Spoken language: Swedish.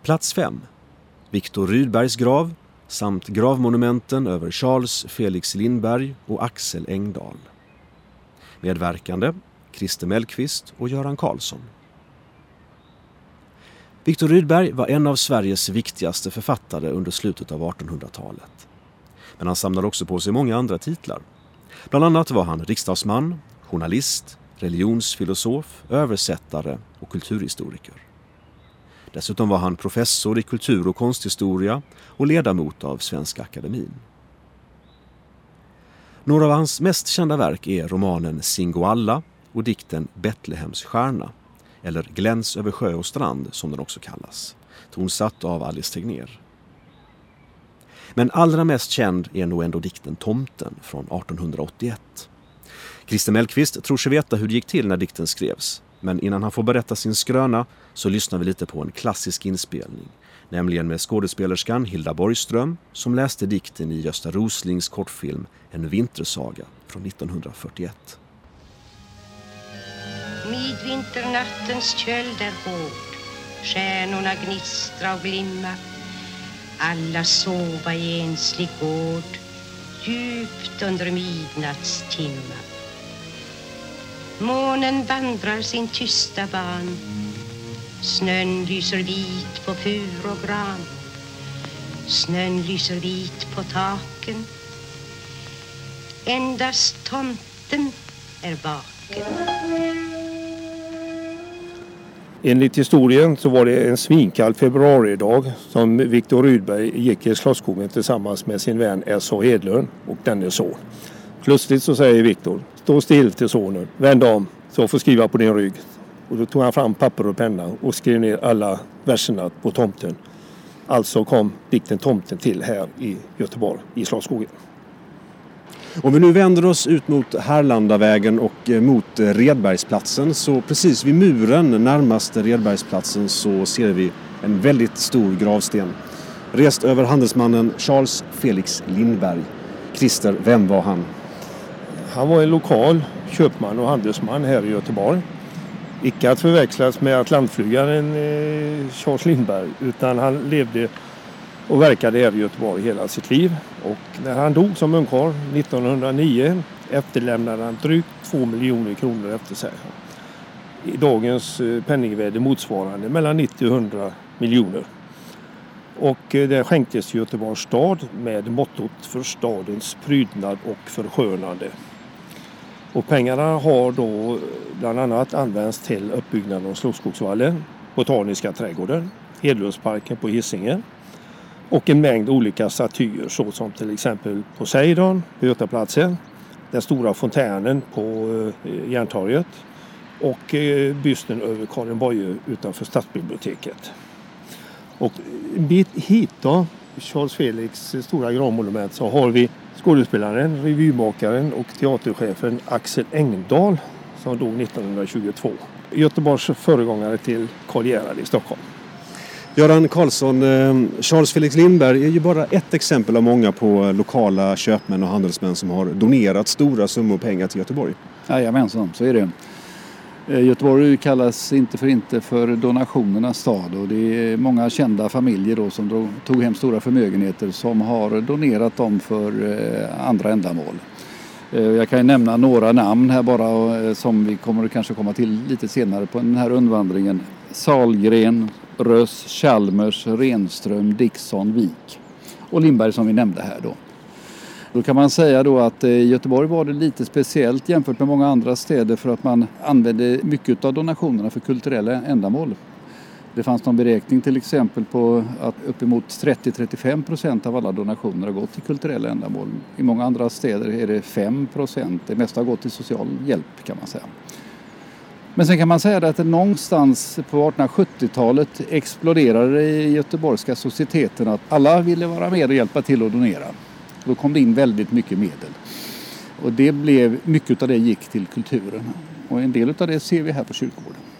Plats 5. Viktor Rydbergs grav samt gravmonumenten över Charles Felix Lindberg och Axel Engdahl. Medverkande Christer Mellqvist och Göran Karlsson. Viktor Rydberg var en av Sveriges viktigaste författare under slutet av 1800-talet. Men han samlade också på sig många andra titlar. Bland annat var han riksdagsman, journalist, religionsfilosof, översättare och kulturhistoriker. Dessutom var han professor i kultur- och konsthistoria och ledamot av Svenska akademin. Några av hans mest kända verk är romanen Singoalla och dikten Betlehems stjärna, eller Gläns över sjö och strand som den också kallas, tonsatt av Alice Tegnér. Men allra mest känd är nog ändå dikten Tomten från 1881. Christer Mellqvist tror sig veta hur det gick till när dikten skrevs, men innan han får berätta sin skröna så lyssnar vi lite på en klassisk inspelning, nämligen med skådespelerskan Hilda Borgström som läste dikten i Gösta Roslings kortfilm En vintersaga från 1941. Midvinternattens köld är hård, stjärnorna gnistra och glimma. Alla sova i enslig gård, djupt under midnattstimma. Månen vandrar sin tysta ban, snön lyser vit på fur och gran. Snön lyser vit på taken, endast tomten är vaken. Enligt historien så var det en svinkall februaridag som Viktor Rydberg gick i Slottsskogen tillsammans med sin vän S.H. Hedlund och dennes son. Plötsligt så säger Viktor, stå still till sonen, vänd om så får skriva på din rygg. Och då tog han fram papper och penna och skrev ner alla verserna på tomten. Alltså kom dikten Tomten till här i Göteborg, i Slottsskogen. Om vi nu vänder oss ut mot Härlandavägen och mot Redbergsplatsen, så precis vid muren närmast Redbergsplatsen så ser vi en väldigt stor gravsten. Rest över handelsmannen Charles Felix Lindberg. Christer, vem var han? Han var en lokal köpman och handelsman här i Göteborg. Icke att förväxlas med atlantflygaren Charles Lindberg, utan han levde och verkade här i Göteborg hela sitt liv. Och när han dog som ungkarl 1909 efterlämnade han drygt 2 miljoner kronor efter sig. I dagens penningvärde motsvarande mellan 90 och 100 miljoner. Och det skänktes till Göteborgs stad med mottot för stadens prydnad och förskönande. Och pengarna har då bland annat använts till uppbyggnaden av Slottsskogsvallen, Botaniska trädgården, Hedlundsparken på Hisingen och en mängd olika statyer såsom till exempel Poseidon på Götaplatsen, den stora fontänen på Järntorget och bysten över Karin Boye utanför stadsbiblioteket. Och en bit hit då, Charles Felix stora gravmonument, så har vi skådespelaren, revymakaren och teaterchefen Axel Engdahl som dog 1922. Göteborgs föregångare till Karl Gerhard i Stockholm. Göran Karlsson, Charles Felix Lindberg är ju bara ett exempel av många på lokala köpmän och handelsmän som har donerat stora summor pengar till Göteborg. Jajamensan, så är det. Göteborg kallas inte för donationernas stad, och det är många kända familjer då som tog hem stora förmögenheter som har donerat dem för andra ändamål. Jag kan ju nämna några namn här bara som vi kommer kanske komma till lite senare på den här rundvandringen. Sahlgren, Röss, Chalmers, Renström, Dickson, Wik och Lindberg som vi nämnde här då. Då kan man säga då att Göteborg var det lite speciellt jämfört med många andra städer för att man använde mycket av donationerna för kulturella ändamål. Det fanns någon beräkning till exempel på att uppemot 30-35% av alla donationer har gått till kulturella ändamål. I många andra städer är det 5%. Det mesta har gått till social hjälp kan man säga. Men sen kan man säga att det någonstans på 1870-talet exploderade i göteborgska societeten att alla ville vara med och hjälpa till att donera. Då kom det in väldigt mycket medel. Och det blev, mycket av det gick till kulturen. Och en del av det ser vi här på kyrkogården.